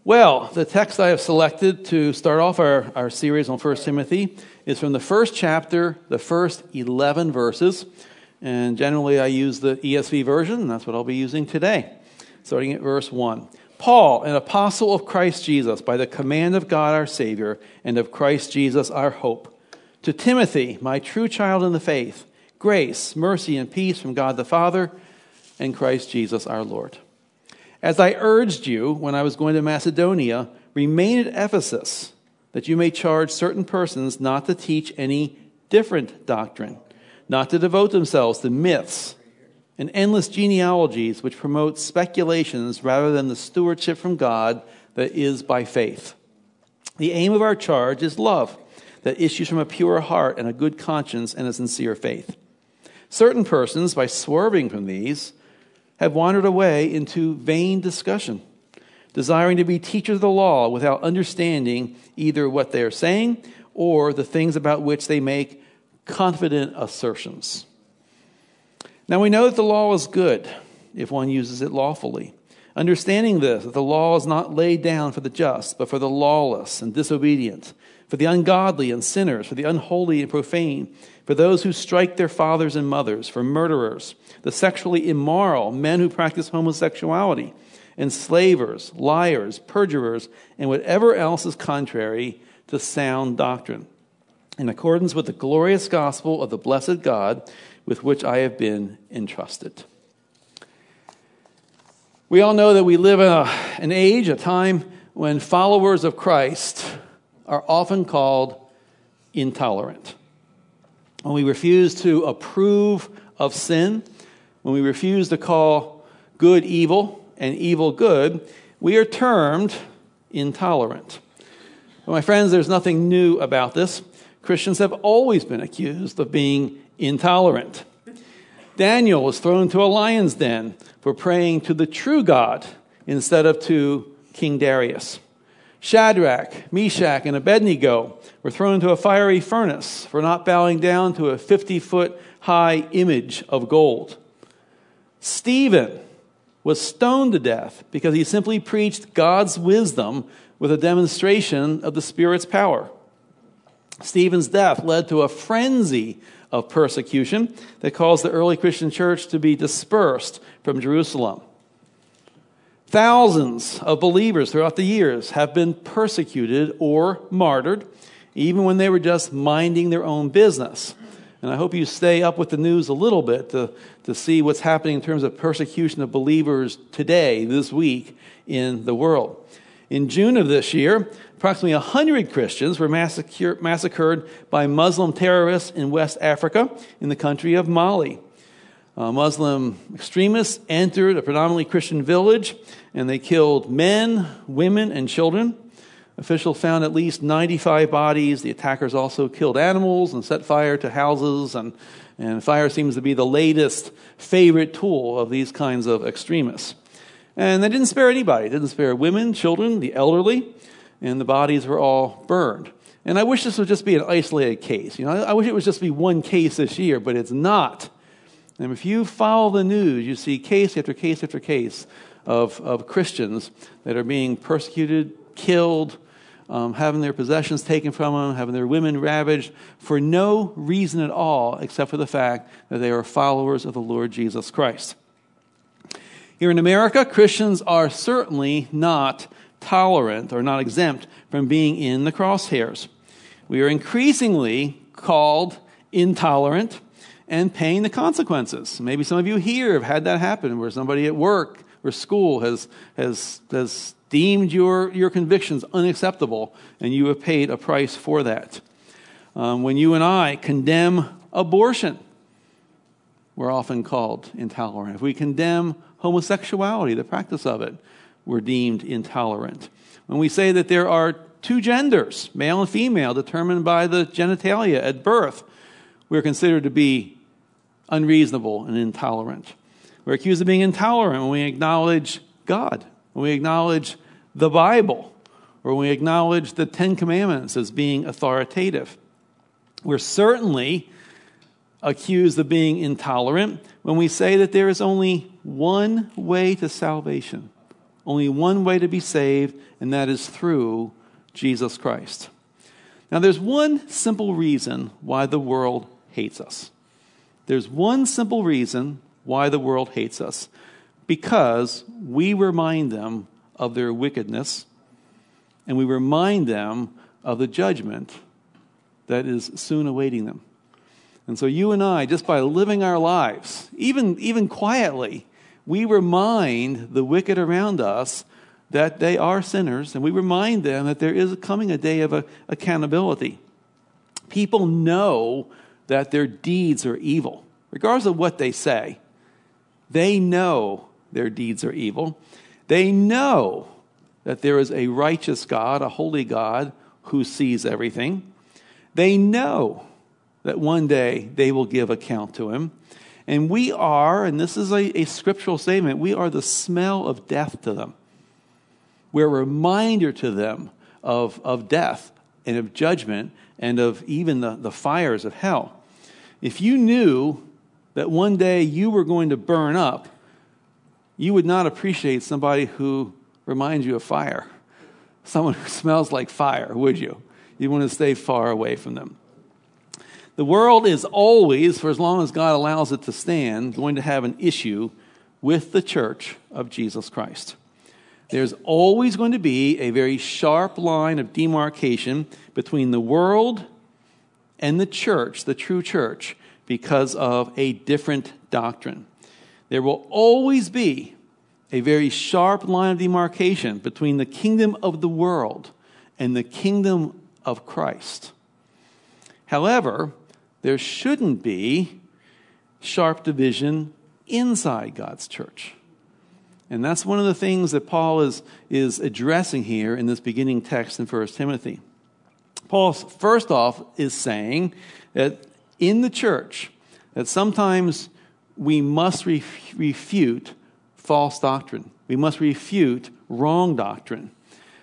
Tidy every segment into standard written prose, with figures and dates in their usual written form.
Well, the text I have selected to start off our series on 1 Timothy is from the first chapter, the first 11 verses. And generally I use the ESV version, and that's what I'll be using today. Starting at verse 1. Paul, an apostle of Christ Jesus, by the command of God our Savior, and of Christ Jesus our hope. To Timothy, my true child in the faith, grace, mercy, and peace from God the Father and Christ Jesus our Lord. As I urged you when I was going to Macedonia, remain at Ephesus, that you may charge certain persons not to teach any different doctrine, not to devote themselves to myths and endless genealogies which promote speculations rather than the stewardship from God that is by faith. The aim of our charge is love that issues from a pure heart and a good conscience and a sincere faith. Certain persons, by swerving from these, have wandered away into vain discussion, desiring to be teachers of the law without understanding either what they are saying or the things about which they make confident assertions. Now we know that the law is good if one uses it lawfully. Understanding this, that the law is not laid down for the just, but for the lawless and disobedient, for the ungodly and sinners, for the unholy and profane, for those who strike their fathers and mothers, for murderers, the sexually immoral, men who practice homosexuality, enslavers, liars, perjurers, and whatever else is contrary to sound doctrine, in accordance with the glorious gospel of the blessed God with which I have been entrusted. We all know that we live in an age, a time when followers of Christ are often called intolerant. When we refuse to approve of sin, when we refuse to call good evil and evil good, we are termed intolerant. Well, my friends, there's nothing new about this. Christians have always been accused of being intolerant. Daniel was thrown to a lion's den for praying to the true God instead of to King Darius. Shadrach, Meshach, and Abednego were thrown into a fiery furnace for not bowing down to a 50-foot high image of gold. Stephen was stoned to death because he simply preached God's wisdom with a demonstration of the Spirit's power. Stephen's death led to a frenzy of persecution that caused the early Christian church to be dispersed from Jerusalem. Thousands of believers throughout the years have been persecuted or martyred, even when they were just minding their own business. And I hope you stay up with the news a little bit to see what's happening in terms of persecution of believers today, this week, in the world. In June of this year, approximately 100 Christians were massacred by Muslim terrorists in West Africa in the country of Mali. Muslim extremists entered a predominantly Christian village, and they killed men, women, and children. Officials found at least 95 bodies. The attackers also killed animals and set fire to houses, and fire seems to be the latest favorite tool of these kinds of extremists. And they didn't spare anybody. They didn't spare women, children, the elderly, and the bodies were all burned. And I wish this would just be an isolated case. I wish it would just be one case this year, but it's not. And if you follow the news, you see case after case after case of Christians that are being persecuted, killed, having their possessions taken from them, having their women ravaged for no reason at all except for the fact that they are followers of the Lord Jesus Christ. Here in America, Christians are certainly not tolerant or not exempt from being in the crosshairs. We are increasingly called intolerant and paying the consequences. Maybe some of you here have had that happen, where somebody at work or school has deemed your convictions unacceptable, and you have paid a price for that. When you and I condemn abortion, we're often called intolerant. If we condemn homosexuality, the practice of it, we're deemed intolerant. When we say that there are two genders, male and female, determined by the genitalia at birth, we're considered to be unreasonable and intolerant. We're accused of being intolerant when we acknowledge God, when we acknowledge the Bible, or when we acknowledge the Ten Commandments as being authoritative. We're certainly accused of being intolerant when we say that there is only one way to salvation, only one way to be saved, and that is through Jesus Christ. Now, there's one simple reason why the world hates us. There's one simple reason why the world hates us. Because we remind them of their wickedness, and we remind them of the judgment that is soon awaiting them. And so you and I, just by living our lives, even quietly, we remind the wicked around us that they are sinners, and we remind them that there is coming a day of accountability. People know that their deeds are evil, regardless of what they say. They know their deeds are evil. They know that there is a righteous God, a holy God, who sees everything. They know that one day they will give account to him. And we are, and this is a scriptural statement, we are the smell of death to them. We're a reminder to them of death and of judgment and of even the fires of hell. If you knew that one day you were going to burn up, you would not appreciate somebody who reminds you of fire. Someone who smells like fire, would you? You want to stay far away from them. The world is always, for as long as God allows it to stand, going to have an issue with the church of Jesus Christ. There's always going to be a very sharp line of demarcation between the world and the church, the true church, because of a different doctrine. There will always be a very sharp line of demarcation between the kingdom of the world and the kingdom of Christ. However, there shouldn't be sharp division inside God's church. And that's one of the things that Paul is addressing here in this beginning text in 1 Timothy. Paul, first off, is saying that in the church, that sometimes we must refute false doctrine. We must refute wrong doctrine.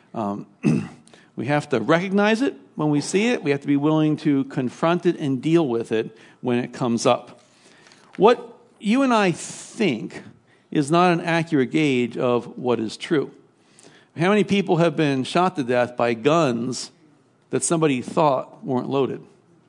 We have to recognize it when we see it. We have to be willing to confront it and deal with it when it comes up. What you and I think is not an accurate gauge of what is true. How many people have been shot to death by guns that somebody thought weren't loaded?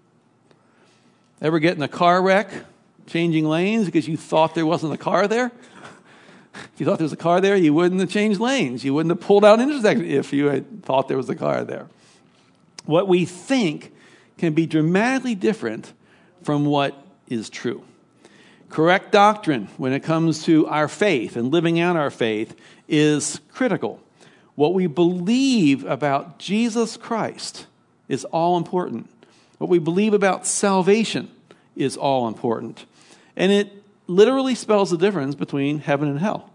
Ever get in a car wreck, changing lanes because you thought there wasn't a car there? If you thought there was a car there, you wouldn't have changed lanes. You wouldn't have pulled out an intersection if you had thought there was a car there. What we think can be dramatically different from what is true. Correct doctrine when it comes to our faith and living out our faith is critical. What we believe about Jesus Christ is all important. What we believe about salvation is all important. And it literally spells the difference between heaven and hell,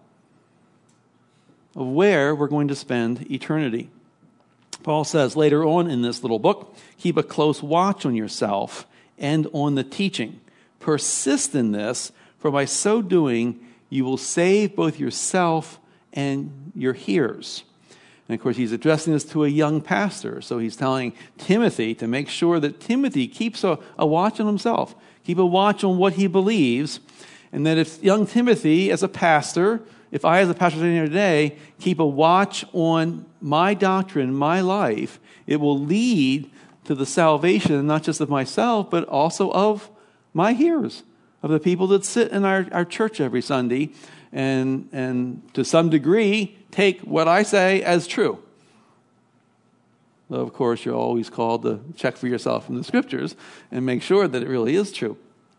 of where we're going to spend eternity. Paul says later on in this little book, keep a close watch on yourself and on the teaching. Persist in this, for by so doing, you will save both yourself and your hearers. And of course, he's addressing this to a young pastor. So he's telling Timothy to make sure that Timothy keeps a watch on himself, keep a watch on what he believes, and that if young Timothy, as a pastor, if I as a pastor sitting here today, keep a watch on my doctrine, my life, it will lead to the salvation, not just of myself, but also of my hearers, of the people that sit in our church every Sunday, and to some degree, take what I say as true. Though, of course, you're always called to check for yourself in the Scriptures and make sure that it really is true.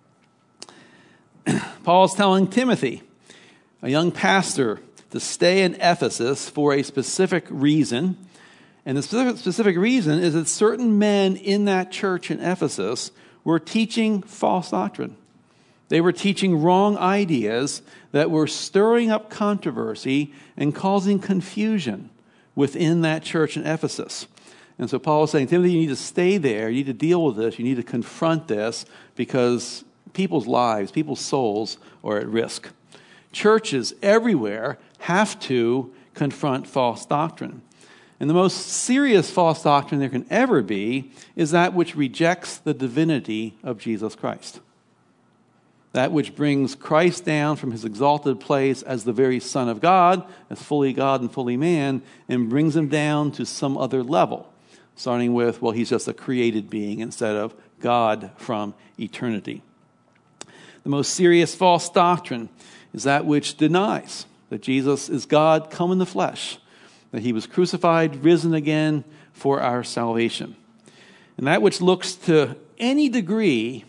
Paul's telling Timothy, a young pastor, to stay in Ephesus for a specific reason. And the specific reason is that certain men in that church in Ephesus were teaching false doctrine. They were teaching wrong ideas that were stirring up controversy and causing confusion within that church in Ephesus. And so Paul is saying, Timothy, you need to stay there. You need to deal with this. You need to confront this because people's lives, people's souls are at risk. Churches everywhere have to confront false doctrine. And the most serious false doctrine there can ever be is that which rejects the divinity of Jesus Christ. that which brings Christ down from his exalted place as the very Son of God, as fully God and fully man, and brings him down to some other level, starting with, well, he's just a created being instead of God from eternity. The most serious false doctrine is that which denies that Jesus is God come in the flesh, that he was crucified, risen again for our salvation. And that which looks to any degree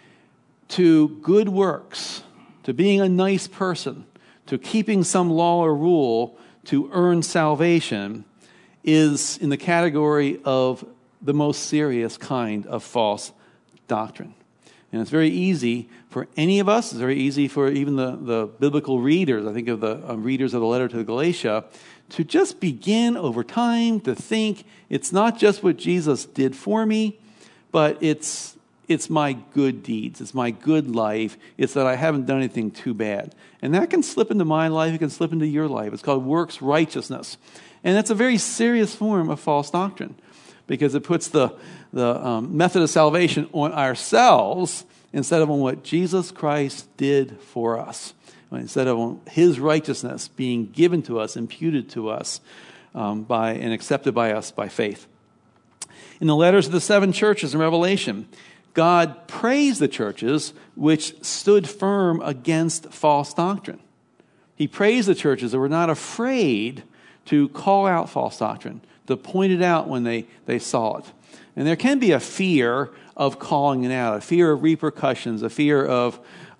to good works, to being a nice person, to keeping some law or rule to earn salvation, is in the category of the most serious kind of false doctrine. And it's very easy for any of us, it's very easy for even the biblical readers, I think of the readers of the letter to Galatia, to just begin over time to think it's not just what Jesus did for me, but it's my good deeds, it's my good life, it's that I haven't done anything too bad. And that can slip into my life, it can slip into your life. It's called works righteousness. And that's a very serious form of false doctrine, because it puts the method of salvation on ourselves instead of on what Jesus Christ did for us. Instead of on his righteousness being given to us, imputed to us by and accepted by us by faith. In the letters of the 7 churches in Revelation, God praised the churches which stood firm against false doctrine. He praised the churches that were not afraid to call out false doctrine, to point it out when they saw it. And there can be a fear of calling it out, a fear of repercussions, a fear of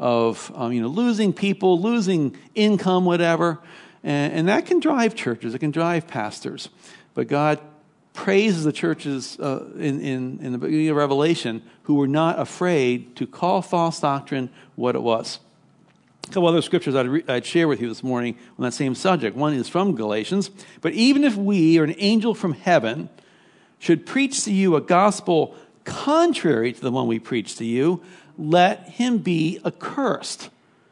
losing people, losing income, whatever. And that can drive churches, it can drive pastors. But God praises the churches in the beginning of Revelation who were not afraid to call false doctrine what it was. A couple other scriptures I'd share with you this morning on that same subject. One is from Galatians. But even if we or an angel from heaven should preach to you a gospel contrary to the one we preach to you, let him be accursed.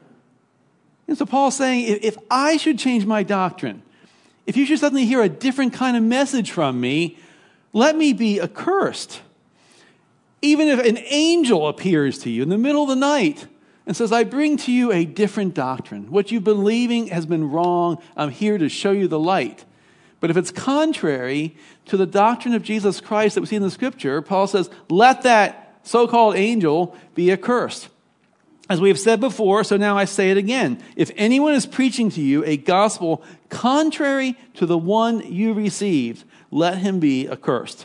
And so Paul's saying, if I should change my doctrine, if you should suddenly hear a different kind of message from me, let me be accursed. Even if an angel appears to you in the middle of the night and says, I bring to you a different doctrine. What you're believing has been wrong. I'm here to show you the light. But if it's contrary to the doctrine of Jesus Christ that we see in the Scripture, Paul says, let that so-called angel be accursed. As we have said before, so now I say it again. If anyone is preaching to you a gospel contrary to the one you received, let him be accursed.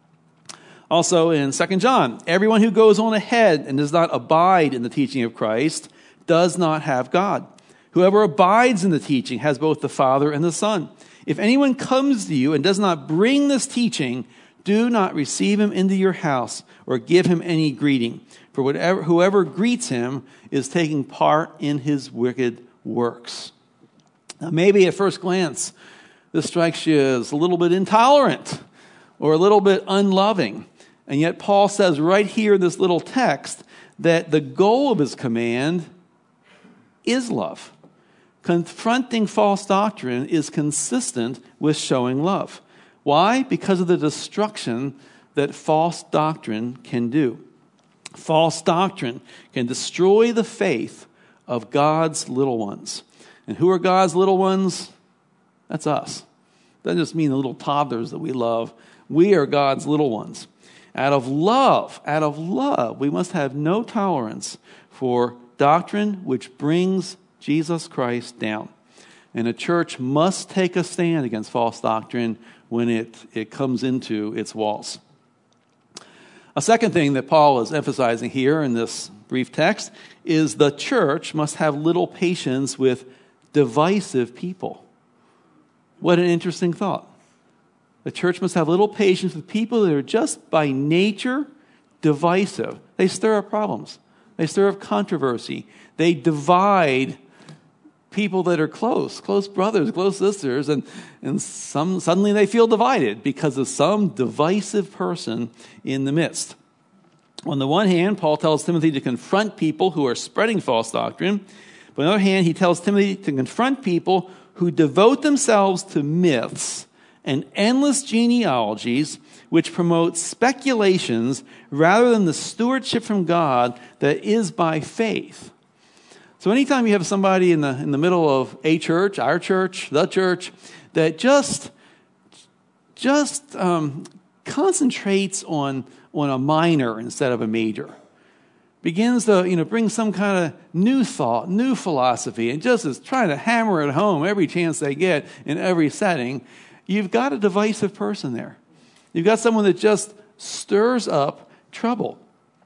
Also in 2 John, everyone who goes on ahead and does not abide in the teaching of Christ does not have God. Whoever abides in the teaching has both the Father and the Son. If anyone comes to you and does not bring this teaching, do not receive him into your house or give him any greeting. For whoever greets him is taking part in his wicked works. Now, maybe at first glance, this strikes you as a little bit intolerant or a little bit unloving. And yet Paul says right here in this little text that the goal of his command is love. Confronting false doctrine is consistent with showing love. Why? Because of the destruction that false doctrine can do. False doctrine can destroy the faith of God's little ones. And who are God's little ones? That's us. Doesn't just mean the little toddlers that we love. We are God's little ones. Out of love, we must have no tolerance for doctrine which brings Jesus Christ down. And a church must take a stand against false doctrine when it comes into its walls. A second thing that Paul is emphasizing here in this brief text is the church must have little patience with divisive people. What an interesting thought. The church must have little patience with people that are just by nature divisive. They stir up problems. They stir up controversy. They divide people that are close brothers, close sisters, and some suddenly they feel divided because of some divisive person in the midst. On the one hand, Paul tells Timothy to confront people who are spreading false doctrine. But on the other hand, he tells Timothy to confront people who devote themselves to myths and endless genealogies which promote speculations rather than the stewardship from God that is by faith. So anytime you have somebody in the middle of a church, our church, the church, that just concentrates on a minor instead of a major, begins to bring some kind of new thought, new philosophy, and just is trying to hammer it home every chance they get in every setting, you've got a divisive person there. You've got someone that just stirs up trouble.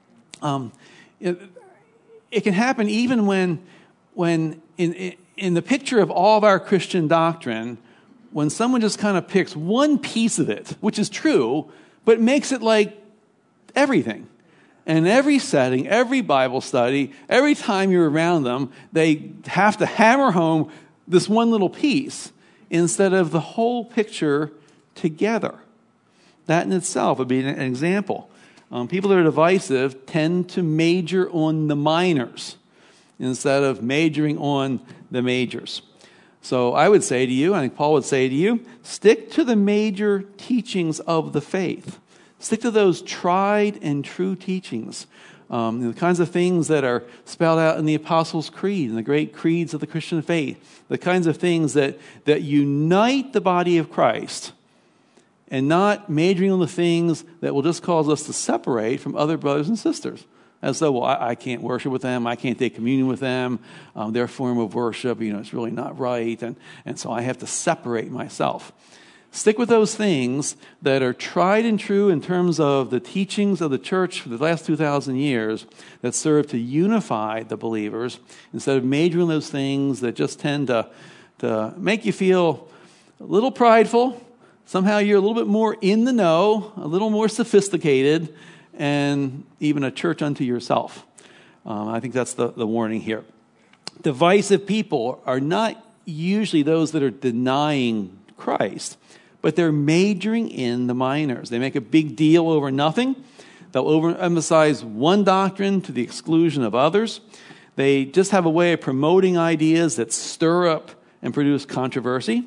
It can happen even when in the picture of all of our Christian doctrine, when someone just kind of picks one piece of it, which is true, but makes it like everything. And every setting, every Bible study, every time you're around them, they have to hammer home this one little piece instead of the whole picture together. That in itself would be an example. People that are divisive tend to major on the minors instead of majoring on the majors. So I would say to you, I think Paul would say to you, stick to the major teachings of the faith. Stick to those tried and true teachings. The kinds of things that are spelled out in the Apostles' Creed and the great creeds of the Christian faith. The kinds of things that unite the body of Christ, and not majoring on the things that will just cause us to separate from other brothers and sisters. As though, well, I can't worship with them, I can't take communion with them, their form of worship, it's really not right, and so I have to separate myself. Stick with those things that are tried and true in terms of the teachings of the church for the last 2,000 years that serve to unify the believers, instead of majoring those things that just tend to make you feel a little prideful. Somehow you're a little bit more in the know, a little more sophisticated, and even a church unto yourself. I think that's the warning here. Divisive people are not usually those that are denying Christ, but they're majoring in the minors. They make a big deal over nothing. They'll overemphasize one doctrine to the exclusion of others. They just have a way of promoting ideas that stir up and produce controversy.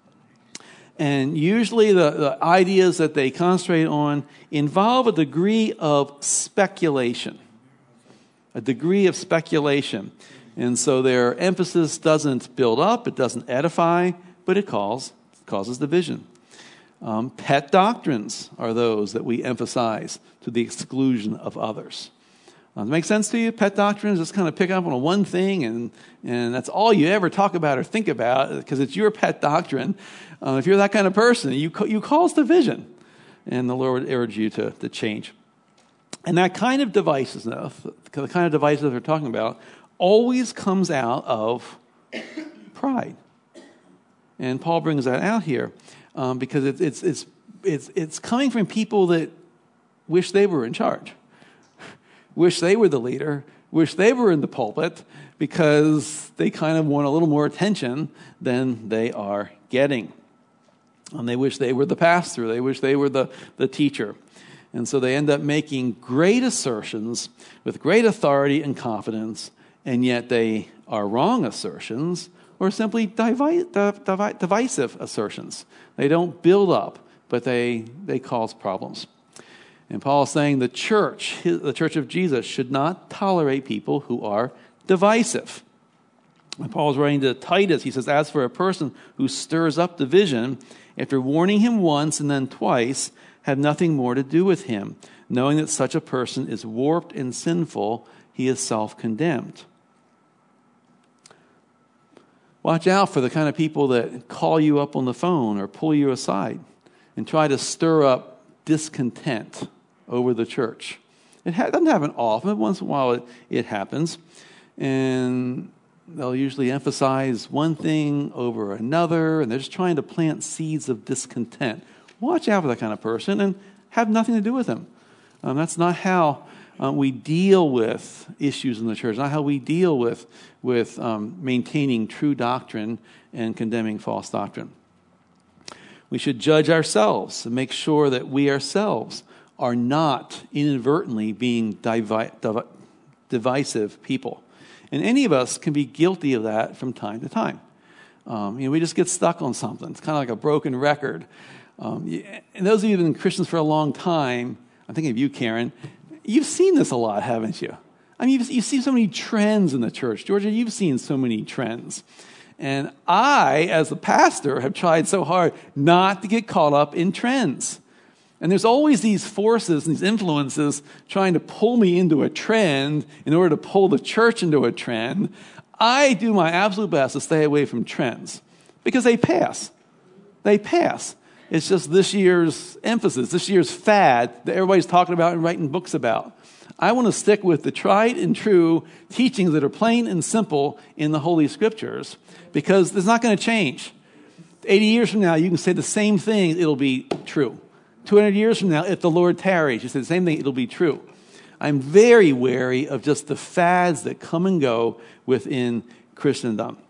And usually the ideas that they concentrate on involve a degree of speculation. A degree of speculation. And so their emphasis doesn't build up, it doesn't edify, but it causes division. Pet doctrines are those that we emphasize to the exclusion of others. Does it make sense to you? Pet doctrines just kind of pick up on one thing, and that's all you ever talk about or think about because it's your pet doctrine. If you're that kind of person, you cause division, and the Lord would urge you to change. And that kind of divisiveness, the kind of divisiveness we're talking about, always comes out of pride. And Paul brings that out here because it's coming from people that wish they were in charge, wish they were the leader, wish they were in the pulpit, because they kind of want a little more attention than they are getting. And they wish they were the pastor, they wish they were the teacher. And so they end up making great assertions with great authority and confidence, and yet they are wrong assertions or simply divisive assertions. They don't build up, but they cause problems. And Paul is saying the church of Jesus, should not tolerate people who are divisive. When Paul is writing to Titus, he says, as for a person who stirs up division, after warning him once and then twice, have nothing more to do with him. Knowing that such a person is warped and sinful, he is self-condemned. Watch out for the kind of people that call you up on the phone or pull you aside and try to stir up discontent over the church. It doesn't happen often, but once in a while it happens. And they'll usually emphasize one thing over another, and they're just trying to plant seeds of discontent. Watch out for that kind of person and have nothing to do with them. That's not how we deal with issues in the church, not how we deal with maintaining true doctrine and condemning false doctrine. We should judge ourselves and make sure that we ourselves are not inadvertently being divisive people. And any of us can be guilty of that from time to time. We just get stuck on something. It's kind of like a broken record. And those of you who have been Christians for a long time, I'm thinking of you, Karen, you've seen this a lot, haven't you? I mean, you've seen so many trends in the church. Georgia, you've seen so many trends. And I, as a pastor, have tried so hard not to get caught up in trends. And there's always these forces and these influences trying to pull me into a trend in order to pull the church into a trend. I do my absolute best to stay away from trends because they pass. They pass. It's just this year's emphasis, this year's fad that everybody's talking about and writing books about. I want to stick with the tried and true teachings that are plain and simple in the Holy Scriptures because it's not going to change. 80 years from now, you can say the same thing, it'll be true. 200 years from now, if the Lord tarries, you say the same thing, it'll be true. I'm very wary of just the fads that come and go within Christendom.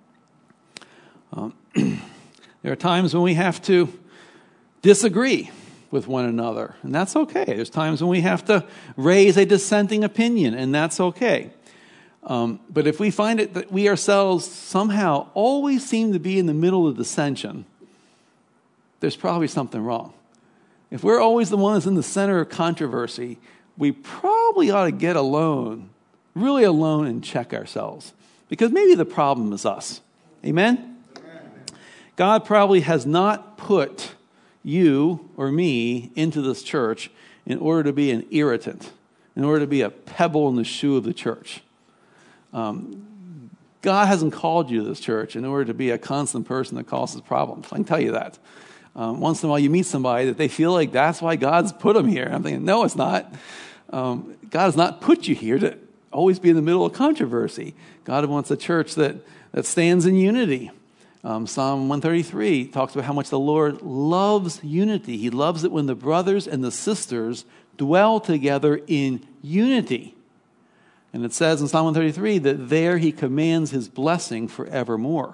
There are times when we have to disagree with one another, and that's okay. There's times when we have to raise a dissenting opinion, and that's okay. But if we find it that we ourselves somehow always seem to be in the middle of dissension, there's probably something wrong. If we're always the ones in the center of controversy, we probably ought to get alone, really alone, and check ourselves. Because maybe the problem is us. Amen? God probably has not put you or me into this church in order to be an irritant, in order to be a pebble in the shoe of the church. God hasn't called you to this church in order to be a constant person that causes problems. I can tell you that. Once in a while you meet somebody that they feel like that's why God's put them here. I'm thinking, no, it's not. God has not put you here to always be in the middle of controversy. God wants a church that stands in unity. Psalm 133 talks about how much the Lord loves unity. He loves it when the brothers and the sisters dwell together in unity. And it says in Psalm 133 that there he commands his blessing forevermore.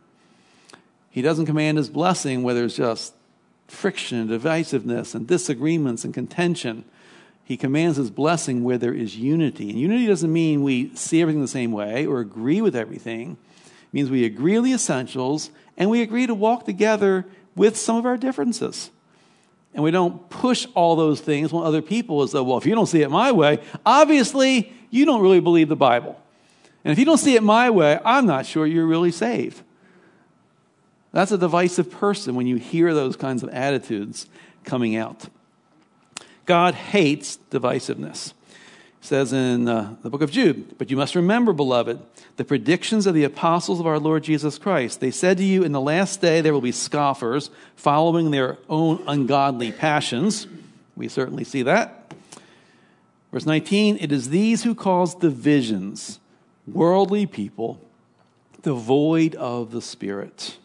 He doesn't command his blessing where there's just friction and divisiveness and disagreements and contention. He commands his blessing where there is unity. And unity doesn't mean we see everything the same way or agree with everything. It means we agree on the essentials and we agree to walk together with some of our differences. And we don't push all those things on other people as though, well, if you don't see it my way, obviously you don't really believe the Bible. And if you don't see it my way, I'm not sure you're really saved. That's a divisive person when you hear those kinds of attitudes coming out. God hates divisiveness. It says in the book of Jude, but you must remember, beloved, the predictions of the apostles of our Lord Jesus Christ. They said to you, in the last day there will be scoffers following their own ungodly passions. We certainly see that. Verse 19, it is these who cause divisions, worldly people, devoid of the Spirit.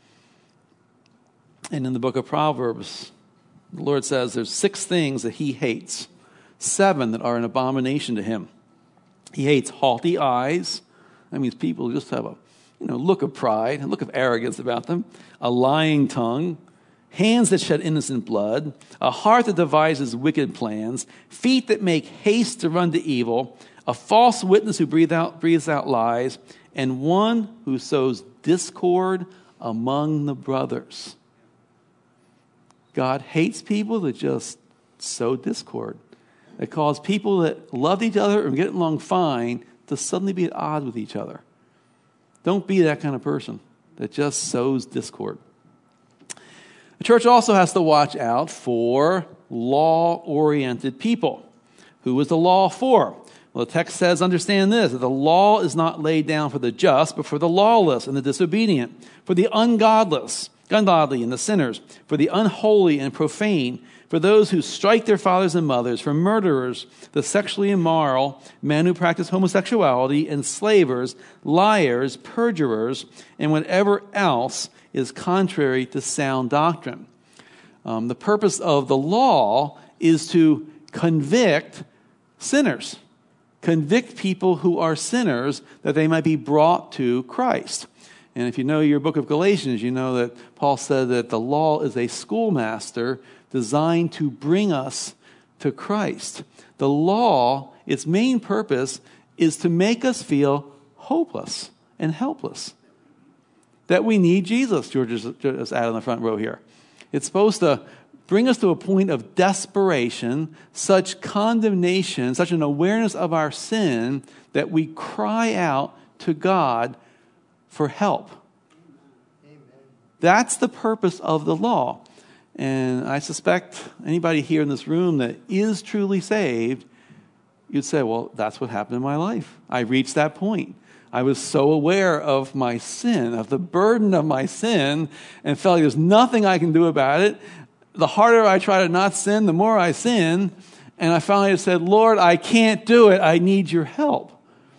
And in the book of Proverbs, the Lord says there's 6 things that he hates, 7 that are an abomination to him. He hates haughty eyes. That means people who just have a look of pride, a look of arrogance about them, a lying tongue, hands that shed innocent blood, a heart that devises wicked plans, feet that make haste to run to evil, a false witness who breathes out lies, and one who sows discord among the brothers. God hates people that just sow discord, that cause people that loved each other and get along fine to suddenly be at odds with each other. Don't be that kind of person that just sows discord. The church also has to watch out for law-oriented people. Who is the law for? Well, the text says, understand this, that the law is not laid down for the just, but for the lawless and the disobedient, for the ungodly and the sinners, for the unholy and profane, for those who strike their fathers and mothers, for murderers, the sexually immoral, men who practice homosexuality, enslavers, liars, perjurers, and whatever else is contrary to sound doctrine. The purpose of the law is to convict sinners, convict people who are sinners that they might be brought to Christ. And if you know your book of Galatians, you know that Paul said that the law is a schoolmaster designed to bring us to Christ. The law, its main purpose, is to make us feel hopeless and helpless. That we need Jesus, George is out on the front row here. It's supposed to bring us to a point of desperation, such condemnation, such an awareness of our sin that we cry out to God for help. Amen. That's the purpose of the law. And I suspect anybody here in this room that is truly saved, you'd say, well, that's what happened in my life. I reached that point. I was so aware of my sin, of the burden of my sin, and felt like there's nothing I can do about it. The harder I try to not sin, the more I sin. And I finally said, Lord, I can't do it. I need your help.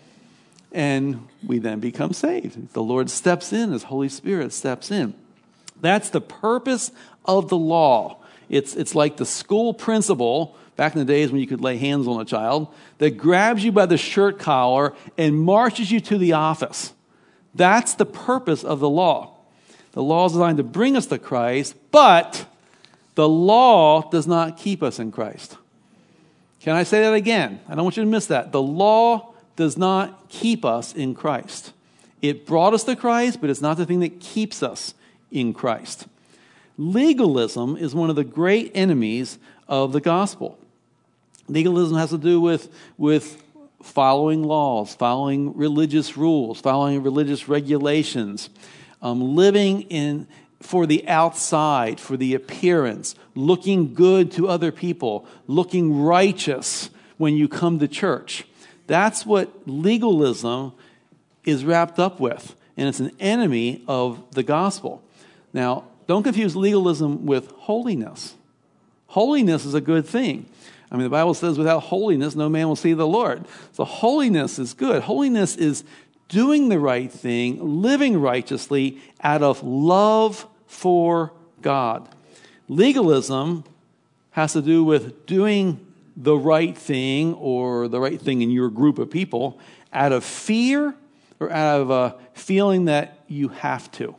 And we then become saved. The Lord steps in, His Holy Spirit steps in. That's the purpose of the law. It's like the school principal, back in the days when you could lay hands on a child, that grabs you by the shirt collar and marches you to the office. That's the purpose of the law. The law is designed to bring us to Christ, but the law does not keep us in Christ. Can I say that again? I don't want you to miss that. The law does not keep us in Christ. It brought us to Christ, but it's not the thing that keeps us in Christ. Legalism is one of the great enemies of the gospel. Legalism has to do with following laws, following religious rules, following religious regulations, living for the outside, for the appearance, looking good to other people, looking righteous when you come to church. That's what legalism is wrapped up with, and it's an enemy of the gospel. Now, don't confuse legalism with holiness. Holiness is a good thing. I mean, the Bible says without holiness, no man will see the Lord. So holiness is good. Holiness is doing the right thing, living righteously out of love for God. Legalism has to do with doing the right thing or the right thing in your group of people out of fear or out of a feeling that you have to.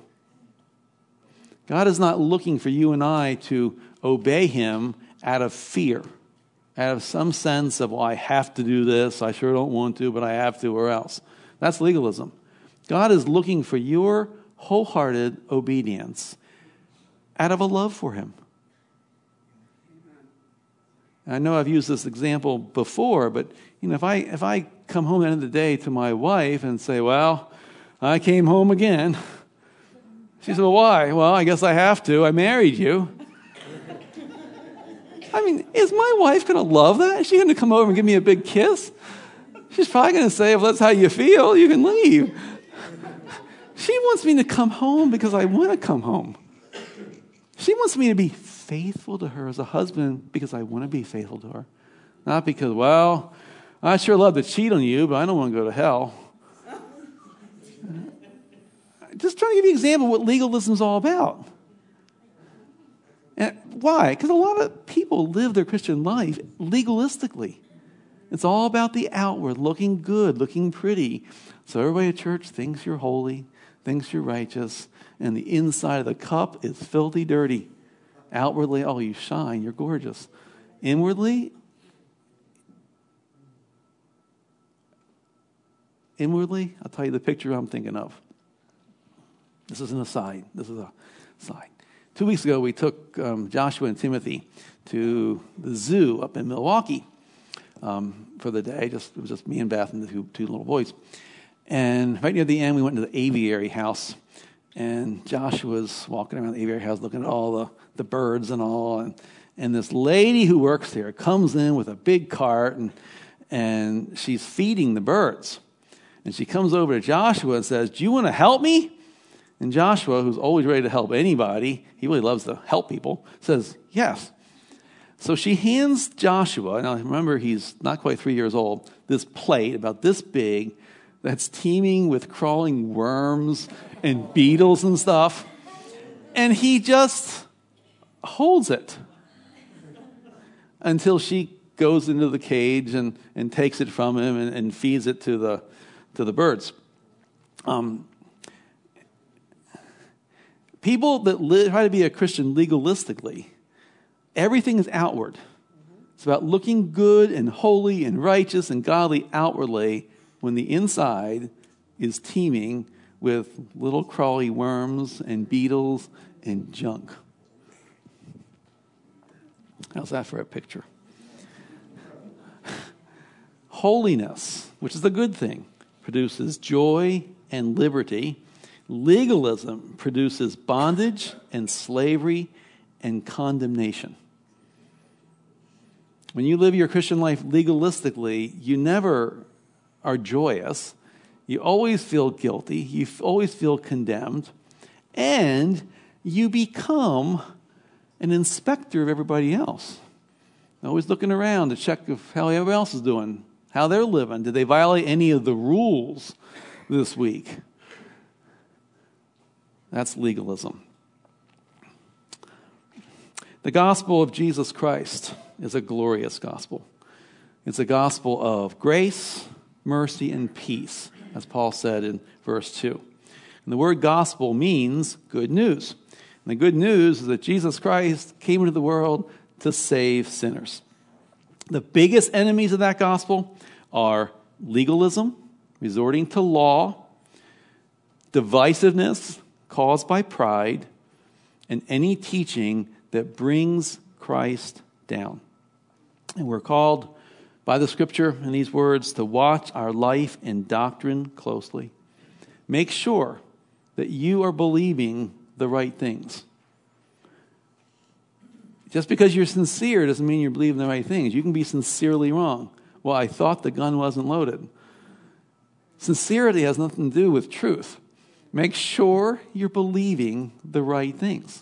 God is not looking for you and I to obey Him out of fear, out of some sense of, well, I have to do this, I sure don't want to, but I have to, or else. That's legalism. God is looking for your wholehearted obedience out of a love for Him. I know I've used this example before, but if I come home at the end of the day to my wife and say, well, I came home again. She said, well, why? Well, I guess I have to. I married you. I mean, is my wife going to love that? Is she going to come over and give me a big kiss? She's probably going to say, if that's how you feel, you can leave. She wants me to come home because I want to come home. She wants me to be faithful to her as a husband because I want to be faithful to her. Not because, well, I sure love to cheat on you, but I don't want to go to hell. Just trying to give you an example of what legalism is all about. And why? Because a lot of people live their Christian life legalistically. It's all about the outward, looking good, looking pretty. So everybody at church thinks you're holy, thinks you're righteous, and the inside of the cup is filthy dirty. Outwardly, oh, you shine, you're gorgeous. Inwardly, I'll tell you the picture I'm thinking of. This is an aside. 2 weeks ago, we took Joshua and Timothy to the zoo up in Milwaukee for the day. It was just me and Beth and the two little boys. And right near the end, we went to the aviary house. And Joshua was walking around the aviary house looking at all the birds and all. And this lady who works there comes in with a big cart, and she's feeding the birds. And she comes over to Joshua and says, do you want to help me? And Joshua, who's always ready to help anybody, he really loves to help people, says, yes. So she hands Joshua, now remember he's not quite 3 years old, this plate about this big that's teeming with crawling worms and beetles and stuff. And he just holds it until she goes into the cage and takes it from him and feeds it to the birds. People that try to be a Christian legalistically, everything is outward. It's about looking good and holy and righteous and godly outwardly when the inside is teeming with little crawly worms and beetles and junk. How's that for a picture? Holiness, which is a good thing, produces joy and liberty. Legalism produces bondage and slavery and condemnation. When you live your Christian life legalistically, you never are joyous. You always feel guilty. You always feel condemned. And you become an inspector of everybody else. Always looking around to check if how everybody else is doing, how they're living. Did they violate any of the rules this week? That's legalism. The gospel of Jesus Christ is a glorious gospel. It's a gospel of grace, mercy, and peace, as Paul said in verse 2. And the word gospel means good news. And the good news is that Jesus Christ came into the world to save sinners. The biggest enemies of that gospel are legalism, resorting to law, divisiveness caused by pride, and any teaching that brings Christ down. And we're called by the Scripture in these words to watch our life and doctrine closely. Make sure that you are believing the right things. Just because you're sincere doesn't mean you're believing the right things. You can be sincerely wrong. Well, I thought the gun wasn't loaded. Sincerity has nothing to do with truth. Make sure you're believing the right things.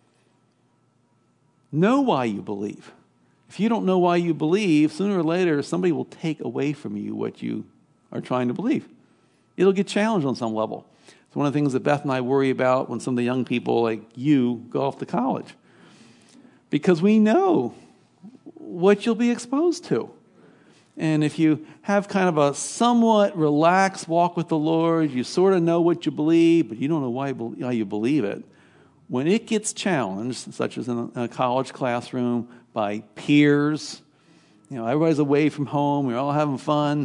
Know why you believe. If you don't know why you believe, sooner or later somebody will take away from you what you are trying to believe. It'll get challenged on some level. It's one of the things that Beth and I worry about when some of the young people like you go off to college. Because we know what you'll be exposed to. And if you have kind of a somewhat relaxed walk with the Lord, you sort of know what you believe, but you don't know why you believe it. When it gets challenged, such as in a college classroom, by peers, everybody's away from home, we're all having fun,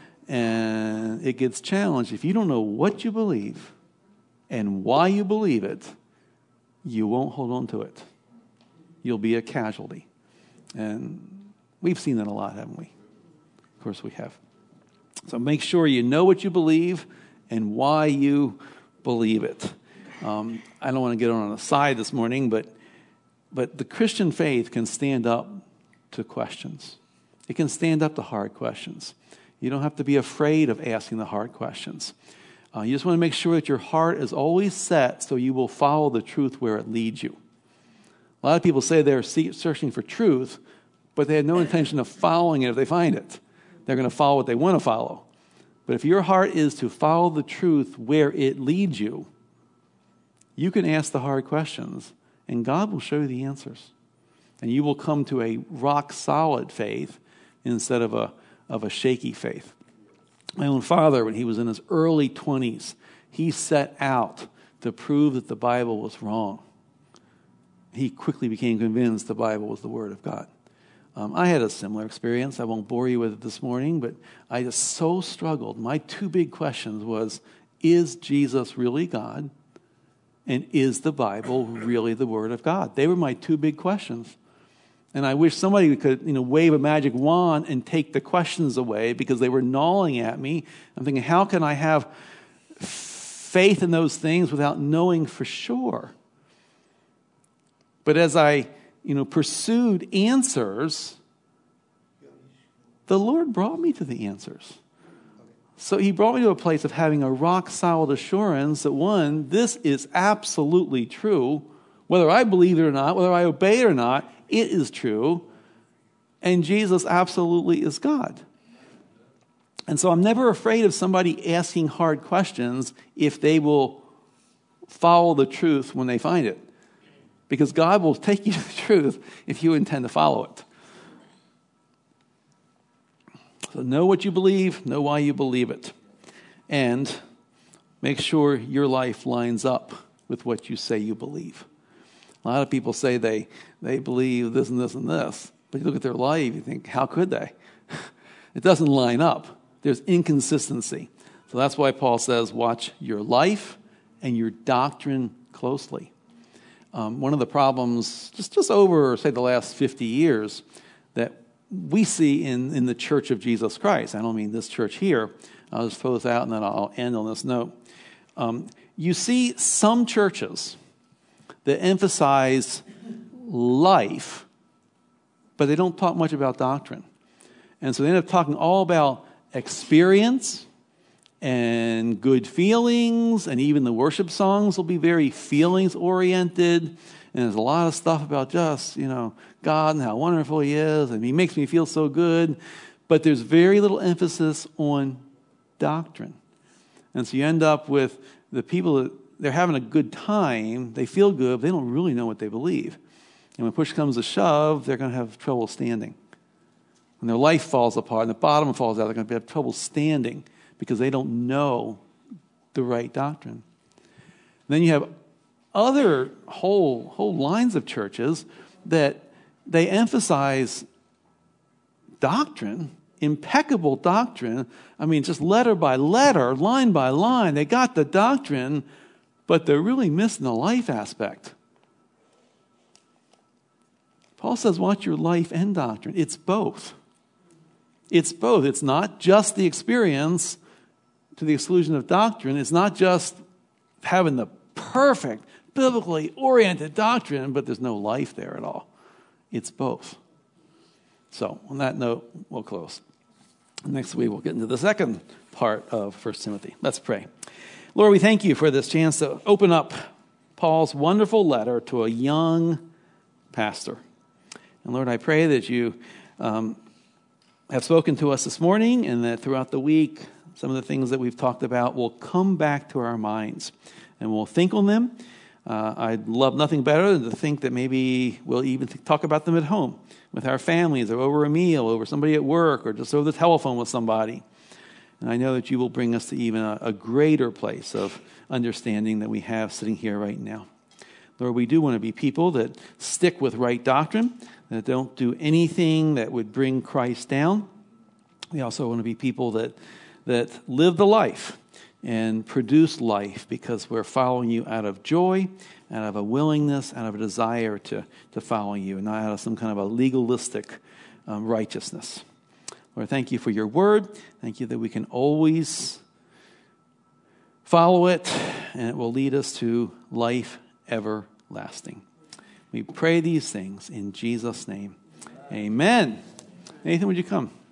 and it gets challenged. If you don't know what you believe and why you believe it, you won't hold on to it. You'll be a casualty. And we've seen that a lot, haven't we? Of course we have. So make sure you know what you believe and why you believe it. I don't want to get on a side this morning, but the Christian faith can stand up to questions. It can stand up to hard questions. You don't have to be afraid of asking the hard questions. You just want to make sure that your heart is always set so you will follow the truth where it leads you. A lot of people say they're searching for truth, but they have no intention of following it if they find it. They're going to follow what they want to follow. But if your heart is to follow the truth where it leads you, you can ask the hard questions, and God will show you the answers. And you will come to a rock-solid faith instead of a shaky faith. My own father, when he was in his early 20s, he set out to prove that the Bible was wrong. He quickly became convinced the Bible was the Word of God. I had a similar experience. I won't bore you with it this morning, but I just so struggled. My two big questions was, is Jesus really God? And is the Bible really the Word of God? They were my two big questions. And I wish somebody could, wave a magic wand and take the questions away because they were gnawing at me. I'm thinking, how can I have faith in those things without knowing for sure? But as I, pursued answers, the Lord brought me to the answers. So he brought me to a place of having a rock-solid assurance that, one, this is absolutely true. Whether I believe it or not, whether I obey it or not, it is true. And Jesus absolutely is God. And so I'm never afraid of somebody asking hard questions if they will follow the truth when they find it. Because God will take you to the truth if you intend to follow it. So know what you believe, know why you believe it. And make sure your life lines up with what you say you believe. A lot of people say they believe this and this and this. But you look at their life, you think, how could they? It doesn't line up. There's inconsistency. So that's why Paul says, watch your life and your doctrine closely. one of the problems, just over, say, the last 50 years, that we see in the Church of Jesus Christ. I don't mean this church here. I'll just throw this out and then I'll end on this note. You see some churches that emphasize life, but they don't talk much about doctrine. And so they end up talking all about experience and good feelings, and even the worship songs will be very feelings-oriented. And there's a lot of stuff about just, God and how wonderful He is, and He makes me feel so good. But there's very little emphasis on doctrine. And so you end up with the people that they're having a good time, they feel good, but they don't really know what they believe. And when push comes to shove, they're going to have trouble standing. When their life falls apart and the bottom falls out, they're going to have trouble standing because they don't know the right doctrine. And then you have other whole lines of churches that they emphasize doctrine, impeccable doctrine. I mean, just letter by letter, line by line. They got the doctrine, but they're really missing the life aspect. Paul says, watch your life and doctrine. It's both. It's both. It's not just the experience to the exclusion of doctrine. It's not just having the perfect, biblically oriented doctrine, but there's no life there at all. It's both. So, on that note, we'll close. Next week, we'll get into the second part of 1 Timothy. Let's pray. Lord, we thank you for this chance to open up Paul's wonderful letter to a young pastor. And Lord, I pray that you have spoken to us this morning, and that throughout the week, some of the things that we've talked about will come back to our minds, and we'll think on them. I'd love nothing better than to think that maybe we'll even talk about them at home with our families, or over a meal, over somebody at work, or just over the telephone with somebody. And I know that you will bring us to even a greater place of understanding that we have sitting here right now. Lord, we do want to be people that stick with right doctrine, that don't do anything that would bring Christ down. We also want to be people that live the life and produce life because we're following you out of joy, out of a willingness, out of a desire to follow you, and not out of some kind of a legalistic righteousness. Lord, thank you for your word. Thank you that we can always follow it, and it will lead us to life everlasting. We pray these things in Jesus' name. Amen. Nathan, would you come?